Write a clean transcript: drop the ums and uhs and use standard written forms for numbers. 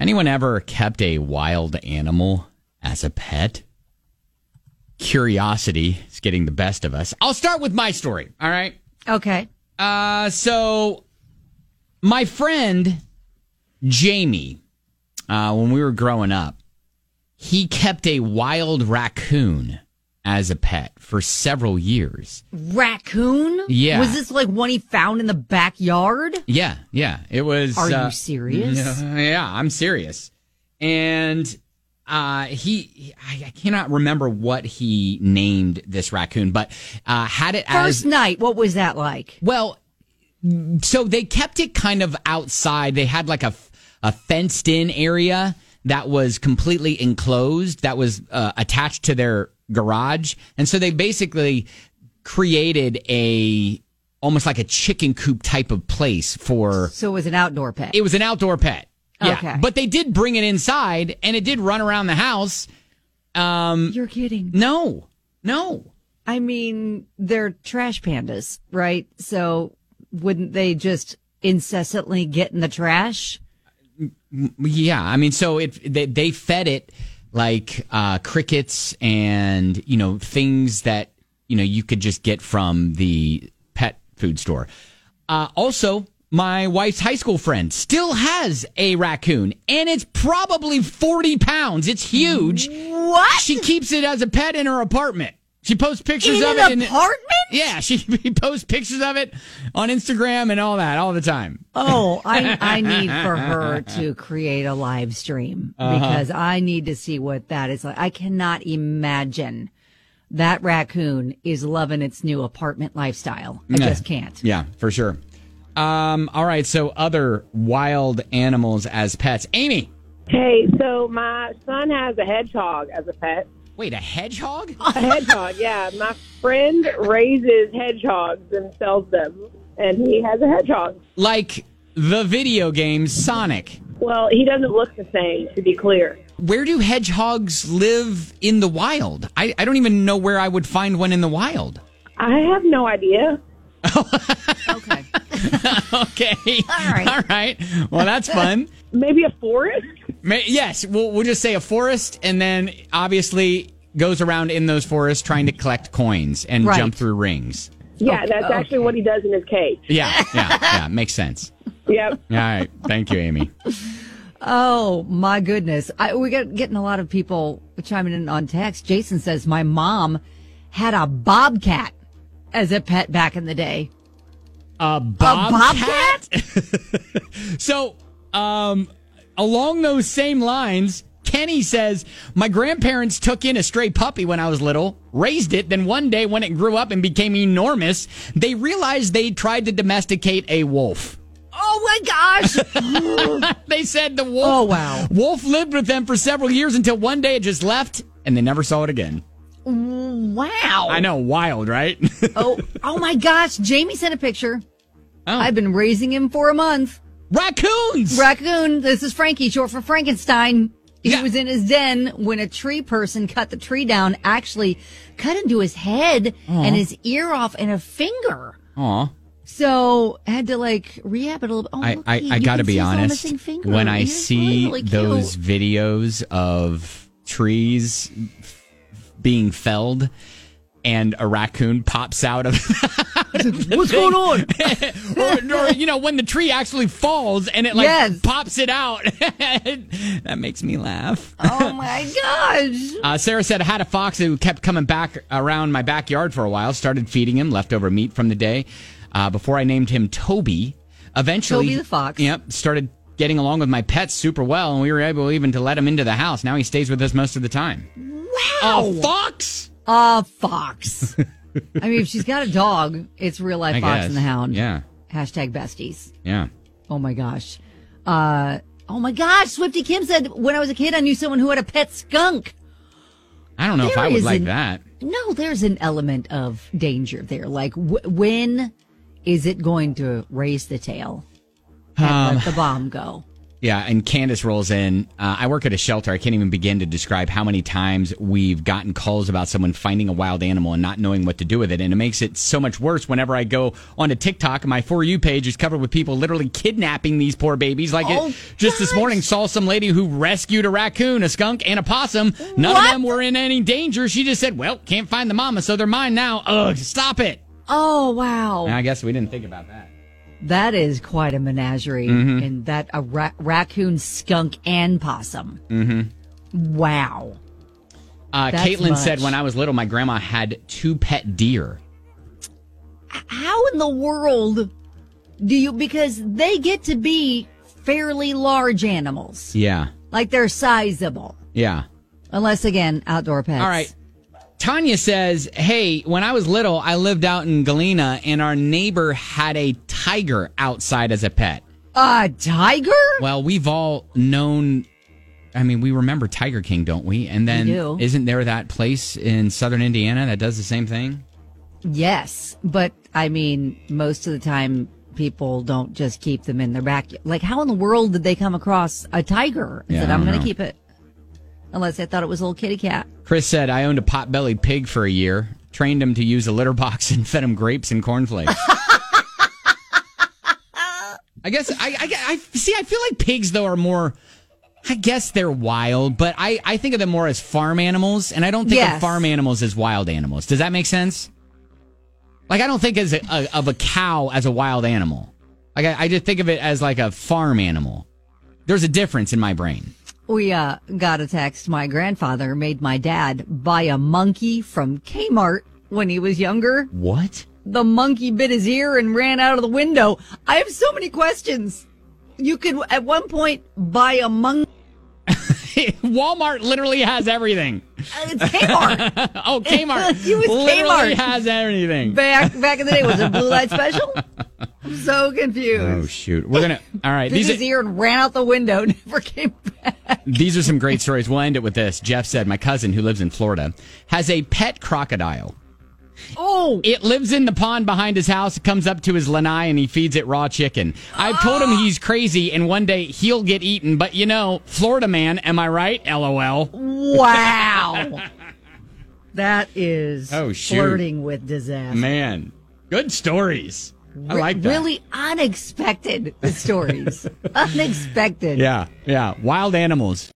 Anyone ever kept a wild animal as a pet? Curiosity is getting the best of us. I'll start with my story, all right? Okay. So my friend Jamie, when we were growing up, he kept a wild raccoon as a pet for several years. Raccoon? Yeah. Was this like one he found in the backyard? Yeah. It was. Are you serious? Yeah, I'm serious. And I cannot remember what he named this raccoon, but had it as... First night, what was that like? Well, so they kept it kind of outside. They had like a fenced-in area that was completely enclosed, that was attached to their garage. And so they basically created almost like a chicken coop type of place for... So it was an outdoor pet. It was an outdoor pet. Yeah. Okay. But they did bring it inside, and it did run around the house. You're kidding. No. I mean, they're trash pandas, right? So wouldn't they just incessantly get in the trash? Yeah. I mean, so they fed it like crickets and, things that, you could just get from the pet food store. Also, my wife's high school friend still has a raccoon, and it's probably 40 pounds. It's huge. What? She keeps it as a pet in her apartment. She posts pictures of it. In an apartment? Yeah, she posts pictures of it on Instagram and all that all the time. Oh, I need for her to create a live stream because I need to see what that is like. I cannot imagine that raccoon is loving its new apartment lifestyle. I just can't. Yeah, for sure. All right, so other wild animals as pets. Amy. Hey, so my son has a hedgehog as a pet. Wait, a hedgehog? A hedgehog, yeah. My friend raises hedgehogs and sells them, and he has a hedgehog. Like the video game Sonic. Well, he doesn't look the same, to be clear. Where do hedgehogs live in the wild? I don't even know where I would find one in the wild. I have no idea. Okay. Okay. All right. Well, that's fun. Maybe a forest? Yes, we'll just say a forest, and then obviously goes around in those forests trying to collect coins and jump through rings. Yeah, that's actually what he does in his cage. Yeah, makes sense. Yep. All right, thank you, Amy. Oh, my goodness. We got getting a lot of people chiming in on text. Jason says, my mom had a bobcat as a pet back in the day. A bobcat? So, along those same lines, Kenny says, my grandparents took in a stray puppy when I was little, raised it, then one day when it grew up and became enormous, they realized they tried to domesticate a wolf. Oh, my gosh. They said the wolf lived with them for several years until one day it just left, and they never saw it again. Wow. I know, wild, right? oh my gosh. Jamie sent a picture. Oh. I've been raising him for a month. Raccoons! Raccoon. This is Frankie, short for Frankenstein. He was in his den when a tree person cut the tree down, actually cut into his head and his ear off and a finger. Aw. So had to rehab it a little bit. Oh, I got to be honest. When I see really those videos of trees being felled and a raccoon pops out of what's going on? or when the tree actually falls and it pops it out. That makes me laugh. Oh my gosh. Sarah said I had a fox who kept coming back around my backyard for a while. Started feeding him leftover meat from the day before I named him Toby. Eventually, Toby the fox. Yep, started getting along with my pets super well, and we were able even to let him into the house. Now he stays with us most of the time. Wow. A fox? A fox. I mean, if she's got a dog, it's real life Fox and the Hound. Yeah. Hashtag besties. Yeah. Oh my gosh. Swifty Kim said, when I was a kid, I knew someone who had a pet skunk. I don't know if I would like that. No, there's an element of danger there. Like, when is it going to raise the tail and let the bomb go? Yeah, and Candace rolls in. I work at a shelter. I can't even begin to describe how many times we've gotten calls about someone finding a wild animal and not knowing what to do with it. And it makes it so much worse whenever I go onto TikTok. My For You page is covered with people literally kidnapping these poor babies. Just this morning, saw some lady who rescued a raccoon, a skunk, and a possum. None of them were in any danger. She just said, well, can't find the mama, so they're mine now. Ugh, stop it. Oh, wow. And I guess we didn't think about that. That is quite a menagerie. And that a raccoon, skunk, and possum. Wow. Caitlin said, when I was little, my grandma had 2 pet deer. How in the world do you, because they get to be fairly large animals. Yeah. Like they're sizable. Yeah. Unless, again, outdoor pets. All right. Tanya says, hey, when I was little, I lived out in Galena, and our neighbor had a tiger outside as a pet. A tiger? Well, we've all known, I mean, we remember Tiger King, don't we? And then isn't there that place in southern Indiana that does the same thing? Yes, but, I mean, most of the time, people don't just keep them in their backyard. Like, how in the world did they come across a tiger and said, I'm going to keep it? Unless they thought it was a little kitty cat. Chris said, I owned a pot-bellied pig for a year, trained him to use a litter box, and fed him grapes and cornflakes. I guess, I see, I feel like pigs, though, are more, I guess they're wild, but I think of them more as farm animals, and I don't think of farm animals as wild animals. Does that make sense? Like, I don't think of a cow as a wild animal. Like, I just think of it as like a farm animal. There's a difference in my brain. We got a text. My grandfather made my dad buy a monkey from Kmart when he was younger. What? The monkey bit his ear and ran out of the window. I have so many questions. You could, at one point, buy a monkey. Walmart literally has everything. It's Kmart. Oh, Kmart. You was literally Kmart. has everything. Back in the day, was it Blue Light Special? I'm so confused. Oh, shoot. We're going to, all right. Bit his ear and ran out the window, never came back. These are some great stories. We'll end it with this. Jeff said, my cousin, who lives in Florida, has a pet crocodile. Oh! It lives in the pond behind his house. It comes up to his lanai and he feeds it raw chicken. I've told him he's crazy and one day he'll get eaten. But, you know, Florida man, am I right? LOL. Wow. That is flirting with disaster. Man, good stories. I like that. Really unexpected stories. Unexpected. Yeah. Wild animals.